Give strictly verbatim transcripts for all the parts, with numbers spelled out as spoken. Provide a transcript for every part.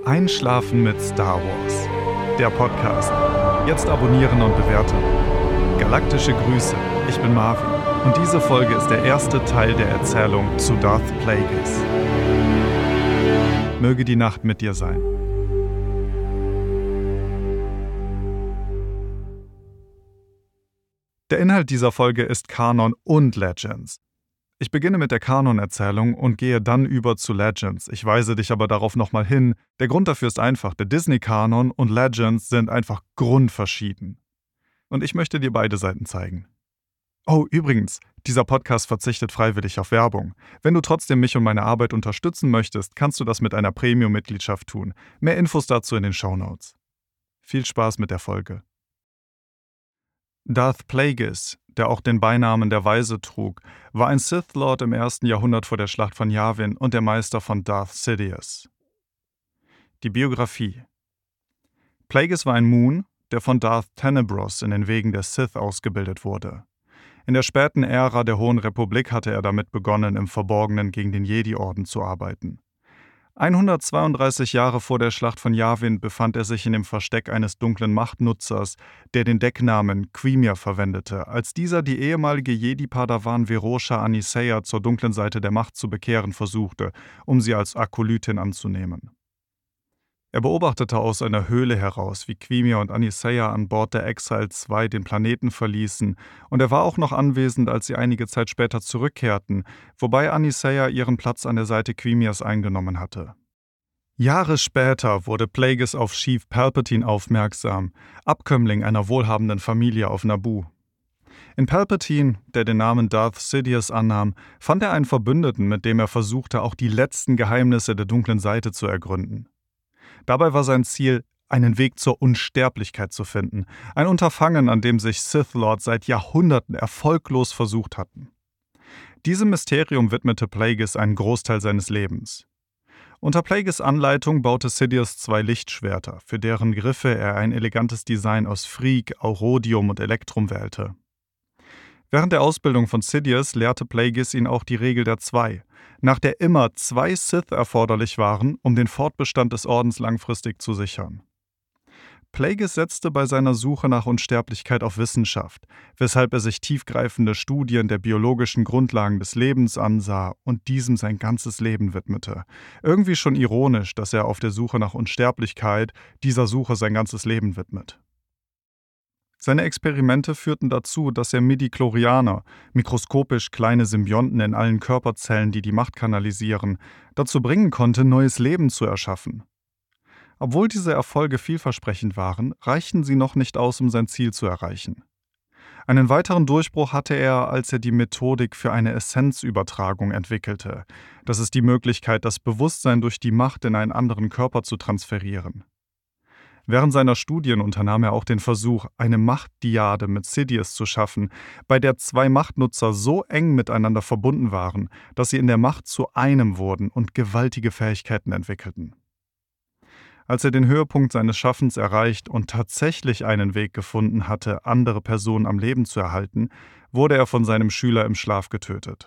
Einschlafen mit Star Wars. Der Podcast. Jetzt abonnieren und bewerten. Galaktische Grüße, ich bin Marvin und diese Folge ist der erste Teil der Erzählung zu Darth Plagueis. Möge die Nacht mit dir sein. Der Inhalt dieser Folge ist Kanon und Legends. Ich beginne mit der Kanon-Erzählung und gehe dann über zu Legends. Ich weise dich aber darauf nochmal hin. Der Grund dafür ist einfach, der Disney-Kanon und Legends sind einfach grundverschieden. Und ich möchte dir beide Seiten zeigen. Oh, übrigens, dieser Podcast verzichtet freiwillig auf Werbung. Wenn du trotzdem mich und meine Arbeit unterstützen möchtest, kannst du das mit einer Premium-Mitgliedschaft tun. Mehr Infos dazu in den Shownotes. Viel Spaß mit der Folge. Darth Plagueis, der auch den Beinamen der Weise trug, war ein Sith Lord im ersten Jahrhundert vor der Schlacht von Yavin und der Meister von Darth Sidious. Die Biografie. Plagueis war ein Moon, der von Darth Tenebros in den Wegen der Sith ausgebildet wurde. In der späten Ära der Hohen Republik hatte er damit begonnen, im Verborgenen gegen den Jedi-Orden zu arbeiten. hundertzweiunddreißig Jahre vor der Schlacht von Yavin befand er sich in dem Versteck eines dunklen Machtnutzers, der den Decknamen Quimir verwendete, als dieser die ehemalige Jedi-Padawan Verosha Aniseya zur dunklen Seite der Macht zu bekehren versuchte, um sie als Akolytin anzunehmen. Er beobachtete aus einer Höhle heraus, wie Quimir und Aniseya an Bord der Exile zwei den Planeten verließen, und er war auch noch anwesend, als sie einige Zeit später zurückkehrten, wobei Aniseya ihren Platz an der Seite Quimirs eingenommen hatte. Jahre später wurde Plagueis auf Sheev Palpatine aufmerksam, Abkömmling einer wohlhabenden Familie auf Naboo. In Palpatine, der den Namen Darth Sidious annahm, fand er einen Verbündeten, mit dem er versuchte, auch die letzten Geheimnisse der dunklen Seite zu ergründen. Dabei war sein Ziel, einen Weg zur Unsterblichkeit zu finden, ein Unterfangen, an dem sich Sith Lords seit Jahrhunderten erfolglos versucht hatten. Diesem Mysterium widmete Plagueis einen Großteil seines Lebens. Unter Plagueis Anleitung baute Sidious zwei Lichtschwerter, für deren Griffe er ein elegantes Design aus Phrik, Aurodium und Elektrum wählte. Während der Ausbildung von Sidious lehrte Plagueis ihn auch die Regel der Zwei, nach der immer zwei Sith erforderlich waren, um den Fortbestand des Ordens langfristig zu sichern. Plagueis setzte bei seiner Suche nach Unsterblichkeit auf Wissenschaft, weshalb er sich tiefgreifende Studien der biologischen Grundlagen des Lebens ansah und diesem sein ganzes Leben widmete. Irgendwie schon ironisch, dass er auf der Suche nach Unsterblichkeit dieser Suche sein ganzes Leben widmet. Seine Experimente führten dazu, dass er Midi-Chlorianer, mikroskopisch kleine Symbionten in allen Körperzellen, die die Macht kanalisieren, dazu bringen konnte, neues Leben zu erschaffen. Obwohl diese Erfolge vielversprechend waren, reichten sie noch nicht aus, um sein Ziel zu erreichen. Einen weiteren Durchbruch hatte er, als er die Methodik für eine Essenzübertragung entwickelte. Das ist die Möglichkeit, das Bewusstsein durch die Macht in einen anderen Körper zu transferieren. Während seiner Studien unternahm er auch den Versuch, eine Machtdyade mit Sidious zu schaffen, bei der zwei Machtnutzer so eng miteinander verbunden waren, dass sie in der Macht zu einem wurden und gewaltige Fähigkeiten entwickelten. Als er den Höhepunkt seines Schaffens erreicht und tatsächlich einen Weg gefunden hatte, andere Personen am Leben zu erhalten, wurde er von seinem Schüler im Schlaf getötet.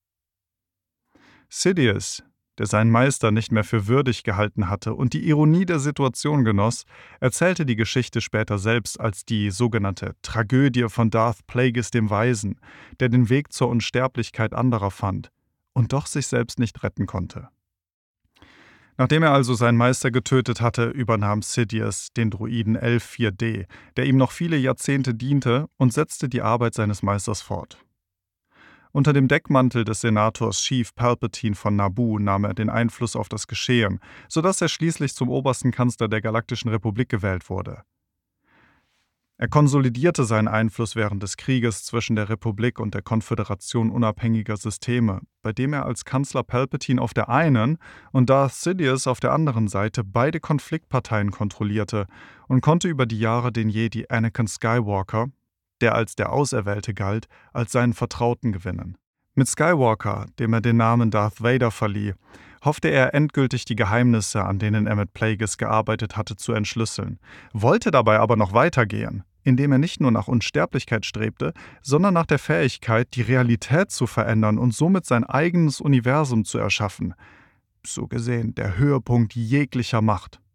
Sidious, der seinen Meister nicht mehr für würdig gehalten hatte und die Ironie der Situation genoss, erzählte die Geschichte später selbst als die sogenannte Tragödie von Darth Plagueis dem Weisen, der den Weg zur Unsterblichkeit anderer fand und doch sich selbst nicht retten konnte. Nachdem er also seinen Meister getötet hatte, übernahm Sidious den Droiden L vier D, der ihm noch viele Jahrzehnte diente, und setzte die Arbeit seines Meisters fort. Unter dem Deckmantel des Senators Sheev Palpatine von Naboo nahm er den Einfluss auf das Geschehen, sodass er schließlich zum obersten Kanzler der Galaktischen Republik gewählt wurde. Er konsolidierte seinen Einfluss während des Krieges zwischen der Republik und der Konföderation unabhängiger Systeme, bei dem er als Kanzler Palpatine auf der einen und Darth Sidious auf der anderen Seite beide Konfliktparteien kontrollierte und konnte über die Jahre den Jedi Anakin Skywalker, der als der Auserwählte galt, als seinen Vertrauten gewinnen. Mit Skywalker, dem er den Namen Darth Vader verlieh, hoffte er endgültig die Geheimnisse, an denen er mit Plagueis gearbeitet hatte, zu entschlüsseln, wollte dabei aber noch weitergehen, indem er nicht nur nach Unsterblichkeit strebte, sondern nach der Fähigkeit, die Realität zu verändern und somit sein eigenes Universum zu erschaffen. So gesehen der Höhepunkt jeglicher Macht.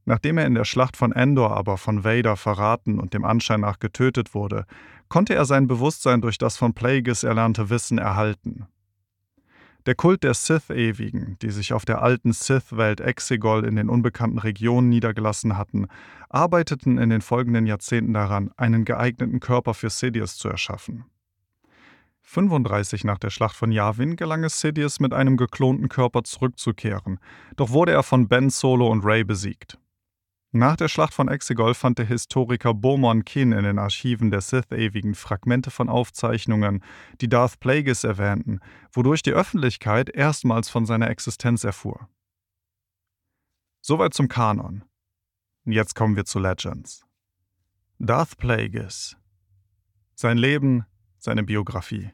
Nachdem er in der Schlacht von Endor aber von Vader verraten und dem Anschein nach getötet wurde, konnte er sein Bewusstsein durch das von Plagueis erlernte Wissen erhalten. Der Kult der Sith-Ewigen, die sich auf der alten Sith-Welt Exegol in den unbekannten Regionen niedergelassen hatten, arbeiteten in den folgenden Jahrzehnten daran, einen geeigneten Körper für Sidious zu erschaffen. fünfunddreißig nach der Schlacht von Yavin gelang es Sidious, mit einem geklonten Körper zurückzukehren, doch wurde er von Ben Solo und Rey besiegt. Nach der Schlacht von Exegol fand der Historiker Beaumont Kin in den Archiven der Sith-Ewigen Fragmente von Aufzeichnungen, die Darth Plagueis erwähnten, wodurch die Öffentlichkeit erstmals von seiner Existenz erfuhr. Soweit zum Kanon. Jetzt kommen wir zu Legends. Darth Plagueis. Sein Leben, seine Biografie.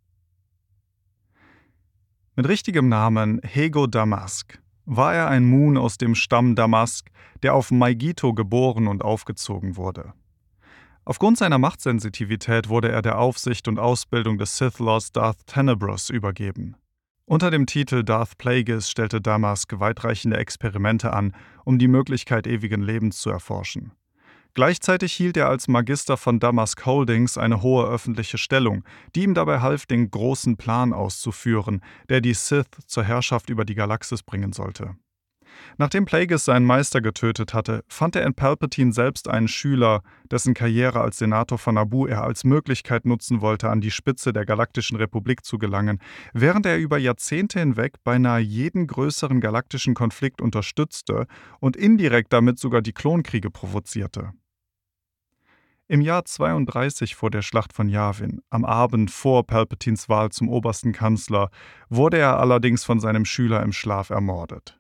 Mit richtigem Namen Hego Damask war er ein Moon aus dem Stamm Damask, der auf Maigito geboren und aufgezogen wurde. Aufgrund seiner Machtsensitivität wurde er der Aufsicht und Ausbildung des Sith Lords Darth Tenebrous übergeben. Unter dem Titel Darth Plagueis stellte Damask weitreichende Experimente an, um die Möglichkeit ewigen Lebens zu erforschen. Gleichzeitig hielt er als Magister von Damask Holdings eine hohe öffentliche Stellung, die ihm dabei half, den großen Plan auszuführen, der die Sith zur Herrschaft über die Galaxis bringen sollte. Nachdem Plagueis seinen Meister getötet hatte, fand er in Palpatine selbst einen Schüler, dessen Karriere als Senator von Naboo er als Möglichkeit nutzen wollte, an die Spitze der Galaktischen Republik zu gelangen, während er über Jahrzehnte hinweg beinahe jeden größeren galaktischen Konflikt unterstützte und indirekt damit sogar die Klonkriege provozierte. Im Jahr zweiunddreißig vor der Schlacht von Yavin, am Abend vor Palpatines Wahl zum obersten Kanzler, wurde er allerdings von seinem Schüler im Schlaf ermordet.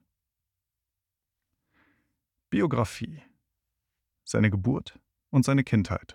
Biografie. Seine Geburt und seine Kindheit.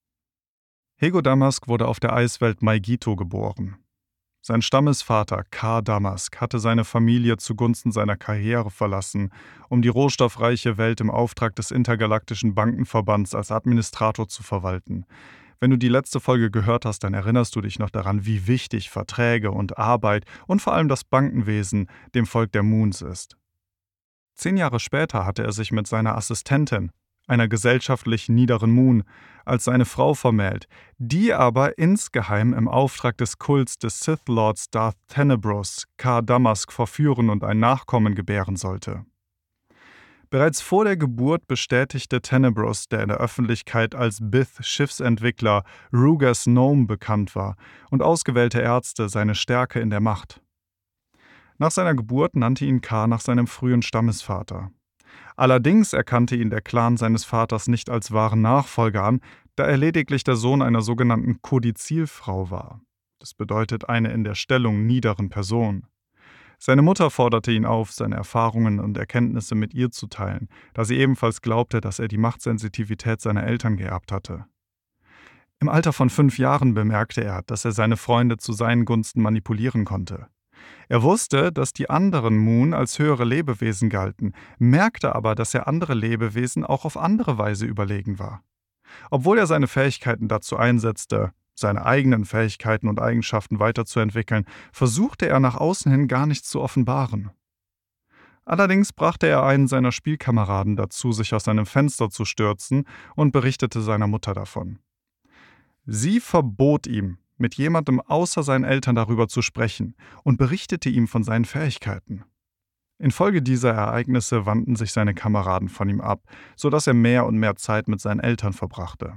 Hego Damask wurde auf der Eiswelt Maigito geboren. Sein Stammesvater Ka Damask hatte seine Familie zugunsten seiner Karriere verlassen, um die rohstoffreiche Welt im Auftrag des Intergalaktischen Bankenverbands als Administrator zu verwalten. Wenn du die letzte Folge gehört hast, dann erinnerst du dich noch daran, wie wichtig Verträge und Arbeit und vor allem das Bankenwesen dem Volk der Moons ist. Zehn Jahre später hatte er sich mit seiner Assistentin, einer gesellschaftlich niederen Moon, als seine Frau vermählt, die aber insgeheim im Auftrag des Kults des Sith Lords Darth Tenebrous Ka Damask verführen und ein Nachkommen gebären sollte. Bereits vor der Geburt bestätigte Tenebrous, der in der Öffentlichkeit als Bith-Schiffsentwickler Ruger's Gnome bekannt war, und ausgewählte Ärzte seine Stärke in der Macht. Nach seiner Geburt nannte ihn Ka nach seinem frühen Stammesvater. Allerdings erkannte ihn der Clan seines Vaters nicht als wahren Nachfolger an, da er lediglich der Sohn einer sogenannten Kodizilfrau war. Das bedeutet eine in der Stellung niederen Person. Seine Mutter forderte ihn auf, seine Erfahrungen und Erkenntnisse mit ihr zu teilen, da sie ebenfalls glaubte, dass er die Machtsensitivität seiner Eltern geerbt hatte. Im Alter von fünf Jahren bemerkte er, dass er seine Freunde zu seinen Gunsten manipulieren konnte. Er wusste, dass die anderen Moon als höhere Lebewesen galten, merkte aber, dass er andere Lebewesen auch auf andere Weise überlegen war. Obwohl er seine Fähigkeiten dazu einsetzte, seine eigenen Fähigkeiten und Eigenschaften weiterzuentwickeln, versuchte er nach außen hin gar nichts zu offenbaren. Allerdings brachte er einen seiner Spielkameraden dazu, sich aus seinem Fenster zu stürzen, und berichtete seiner Mutter davon. Sie verbot ihm, mit jemandem außer seinen Eltern darüber zu sprechen, und berichtete ihm von seinen Fähigkeiten. Infolge dieser Ereignisse wandten sich seine Kameraden von ihm ab, sodass er mehr und mehr Zeit mit seinen Eltern verbrachte.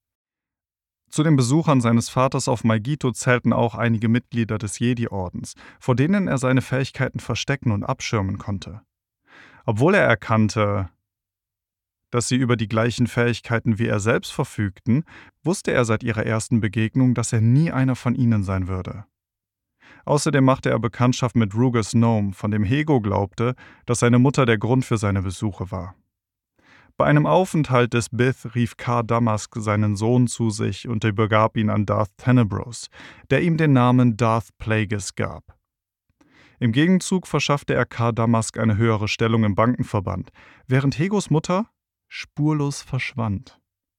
Zu den Besuchern seines Vaters auf Maigito zählten auch einige Mitglieder des Jedi-Ordens, vor denen er seine Fähigkeiten verstecken und abschirmen konnte. Obwohl er erkannte, dass sie über die gleichen Fähigkeiten wie er selbst verfügten, wusste er seit ihrer ersten Begegnung, dass er nie einer von ihnen sein würde. Außerdem machte er Bekanntschaft mit Ruger's Gnome, von dem Hego glaubte, dass seine Mutter der Grund für seine Besuche war. Bei einem Aufenthalt des Bith rief Ka Damask seinen Sohn zu sich und übergab ihn an Darth Tenebrous, der ihm den Namen Darth Plagueis gab. Im Gegenzug verschaffte er Ka Damask eine höhere Stellung im Bankenverband, während Hegos Mutter spurlos verschwand.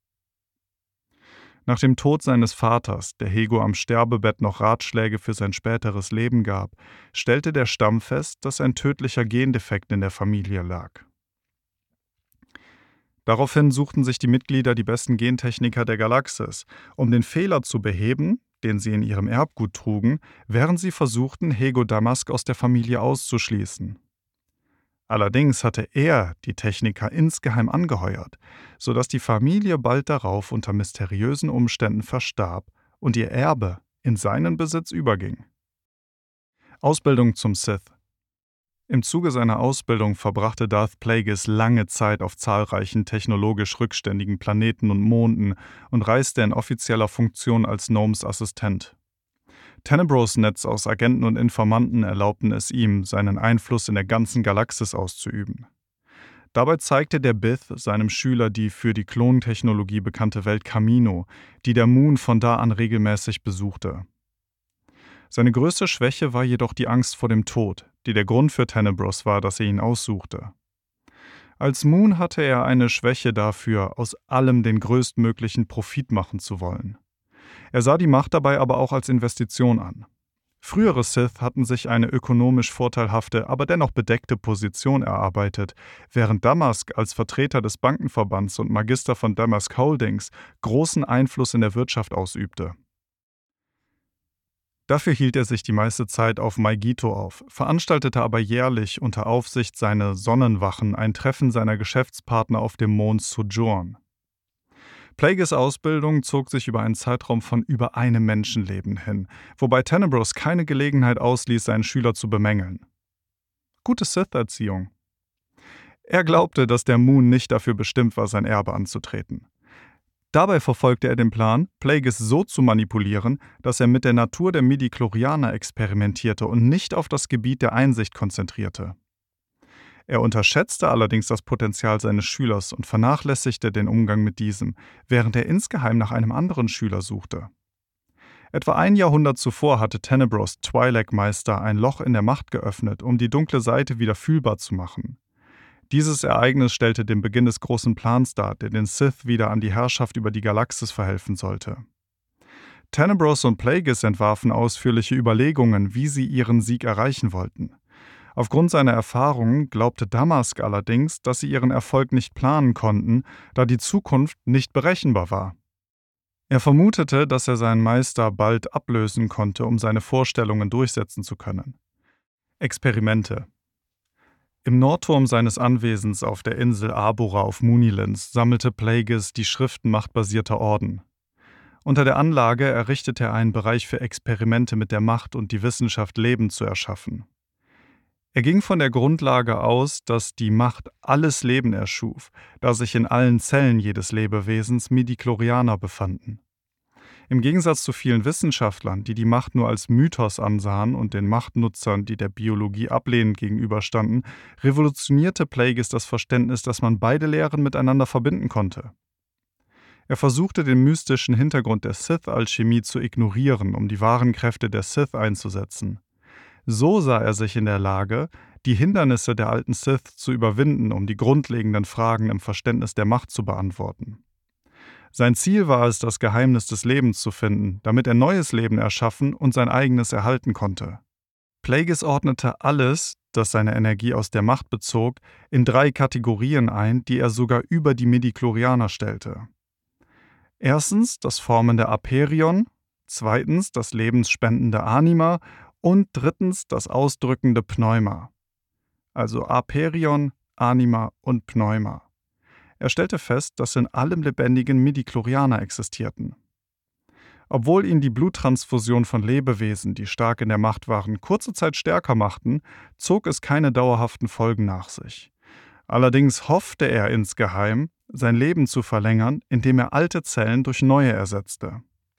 Nach dem Tod seines Vaters, der Hego am Sterbebett noch Ratschläge für sein späteres Leben gab, stellte der Stamm fest, dass ein tödlicher Gendefekt in der Familie lag. Daraufhin suchten sich die Mitglieder die besten Gentechniker der Galaxis, um den Fehler zu beheben, den sie in ihrem Erbgut trugen, während sie versuchten, Hego Damask aus der Familie auszuschließen. Allerdings hatte er die Techniker insgeheim angeheuert, sodass die Familie bald darauf unter mysteriösen Umständen verstarb und ihr Erbe in seinen Besitz überging. Ausbildung zum Sith. Im Zuge seiner Ausbildung verbrachte Darth Plagueis lange Zeit auf zahlreichen technologisch rückständigen Planeten und Monden und reiste in offizieller Funktion als Gnomes Assistent. Tenebros Netz aus Agenten und Informanten erlaubten es ihm, seinen Einfluss in der ganzen Galaxis auszuüben. Dabei zeigte der Bith seinem Schüler die für die Klontechnologie bekannte Welt Kamino, die der Moon von da an regelmäßig besuchte. Seine größte Schwäche war jedoch die Angst vor dem Tod, die der Grund für Tenebros war, dass er ihn aussuchte. Als Moon hatte er eine Schwäche dafür, aus allem den größtmöglichen Profit machen zu wollen. Er sah die Macht dabei aber auch als Investition an. Frühere Sith hatten sich eine ökonomisch vorteilhafte, aber dennoch bedeckte Position erarbeitet, während Damask als Vertreter des Bankenverbands und Magister von Damask Holdings großen Einfluss in der Wirtschaft ausübte. Dafür hielt er sich die meiste Zeit auf Maigito auf, veranstaltete aber jährlich unter Aufsicht seiner Sonnenwachen ein Treffen seiner Geschäftspartner auf dem Mond Sojourn. Plagueis Ausbildung zog sich über einen Zeitraum von über einem Menschenleben hin, wobei Tenebros keine Gelegenheit ausließ, seinen Schüler zu bemängeln. Gute Sith-Erziehung. Er glaubte, dass der Moon nicht dafür bestimmt war, sein Erbe anzutreten. Dabei verfolgte er den Plan, Plagueis so zu manipulieren, dass er mit der Natur der Midi-Chlorianer experimentierte und nicht auf das Gebiet der Einsicht konzentrierte. Er unterschätzte allerdings das Potenzial seines Schülers und vernachlässigte den Umgang mit diesem, während er insgeheim nach einem anderen Schüler suchte. Etwa ein Jahrhundert zuvor hatte Tenebros Twi'lek-Meister ein Loch in der Macht geöffnet, um die dunkle Seite wieder fühlbar zu machen. Dieses Ereignis stellte den Beginn des großen Plans dar, der den Sith wieder an die Herrschaft über die Galaxis verhelfen sollte. Tenebros und Plagueis entwarfen ausführliche Überlegungen, wie sie ihren Sieg erreichen wollten. Aufgrund seiner Erfahrungen glaubte Damask allerdings, dass sie ihren Erfolg nicht planen konnten, da die Zukunft nicht berechenbar war. Er vermutete, dass er seinen Meister bald ablösen konnte, um seine Vorstellungen durchsetzen zu können. Experimente. Im Nordturm seines Anwesens auf der Insel Arbora auf Moonilins sammelte Plagueis die Schriften machtbasierter Orden. Unter der Anlage errichtete er einen Bereich für Experimente mit der Macht und die Wissenschaft Leben zu erschaffen. Er ging von der Grundlage aus, dass die Macht alles Leben erschuf, da sich in allen Zellen jedes Lebewesens Midi-Chlorianer befanden. Im Gegensatz zu vielen Wissenschaftlern, die die Macht nur als Mythos ansahen und den Machtnutzern, die der Biologie ablehnend gegenüberstanden, revolutionierte Plagueis das Verständnis, dass man beide Lehren miteinander verbinden konnte. Er versuchte, den mystischen Hintergrund der Sith-Alchemie zu ignorieren, um die wahren Kräfte der Sith einzusetzen. So sah er sich in der Lage, die Hindernisse der alten Sith zu überwinden, um die grundlegenden Fragen im Verständnis der Macht zu beantworten. Sein Ziel war es, das Geheimnis des Lebens zu finden, damit er neues Leben erschaffen und sein eigenes erhalten konnte. Plagueis ordnete alles, das seine Energie aus der Macht bezog, in drei Kategorien ein, die er sogar über die Midi-Chlorianer stellte. Erstens das formende Aperion, zweitens das lebensspendende Anima und drittens das ausdrückende Pneuma. Also Aperion, Anima und Pneuma. Er stellte fest, dass in allem Lebendigen Midi-Chlorianer existierten. Obwohl ihn die Bluttransfusion von Lebewesen, die stark in der Macht waren, kurze Zeit stärker machten, zog es keine dauerhaften Folgen nach sich. Allerdings hoffte er insgeheim, sein Leben zu verlängern, indem er alte Zellen durch neue ersetzte.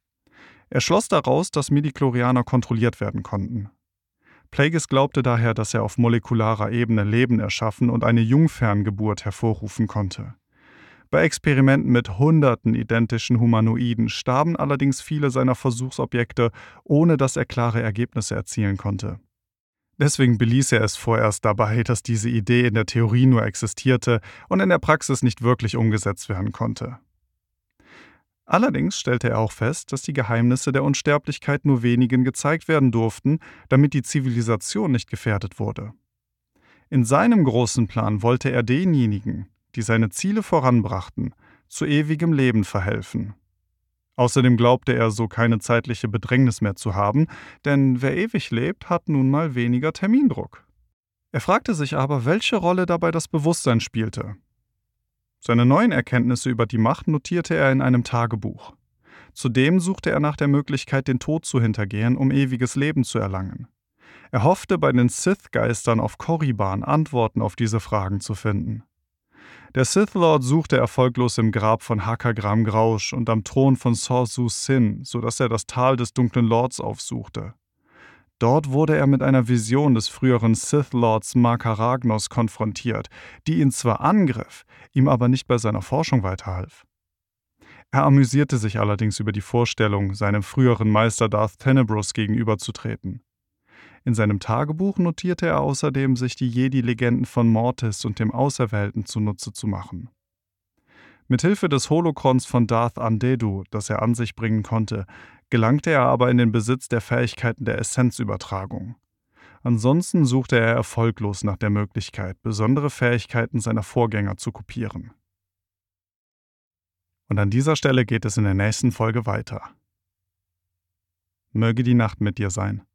Er schloss daraus, dass Midi-Chlorianer kontrolliert werden konnten. Plagueis glaubte daher, dass er auf molekularer Ebene Leben erschaffen und eine Jungferngeburt hervorrufen konnte. Bei Experimenten mit hunderten identischen Humanoiden starben allerdings viele seiner Versuchsobjekte, ohne dass er klare Ergebnisse erzielen konnte. Deswegen beließ er es vorerst dabei, dass diese Idee in der Theorie nur existierte und in der Praxis nicht wirklich umgesetzt werden konnte. Allerdings stellte er auch fest, dass die Geheimnisse der Unsterblichkeit nur wenigen gezeigt werden durften, damit die Zivilisation nicht gefährdet wurde. In seinem großen Plan wollte er denjenigen, die seine Ziele voranbrachten, zu ewigem Leben verhelfen. Außerdem glaubte er so keine zeitliche Bedrängnis mehr zu haben, denn wer ewig lebt, hat nun mal weniger Termindruck. Er fragte sich aber, welche Rolle dabei das Bewusstsein spielte. Seine neuen Erkenntnisse über die Macht notierte er in einem Tagebuch. Zudem suchte er nach der Möglichkeit, den Tod zu hintergehen, um ewiges Leben zu erlangen. Er hoffte, bei den Sith-Geistern auf Korriban Antworten auf diese Fragen zu finden. Der Sith Lord suchte erfolglos im Grab von Hakagram Grausch und am Thron von Sorsu Sin, sodass er das Tal des Dunklen Lords aufsuchte. Dort wurde er mit einer Vision des früheren Sith Lords Makaragnos konfrontiert, die ihn zwar angriff, ihm aber nicht bei seiner Forschung weiterhalf. Er amüsierte sich allerdings über die Vorstellung, seinem früheren Meister Darth Tenebrous gegenüberzutreten. In seinem Tagebuch notierte er außerdem, sich die Jedi-Legenden von Mortis und dem Auserwählten zunutze zu machen. Mithilfe des Holokrons von Darth Andedu, das er an sich bringen konnte, gelangte er aber in den Besitz der Fähigkeiten der Essenzübertragung. Ansonsten suchte er erfolglos nach der Möglichkeit, besondere Fähigkeiten seiner Vorgänger zu kopieren. Und an dieser Stelle geht es in der nächsten Folge weiter. Möge die Nacht mit dir sein.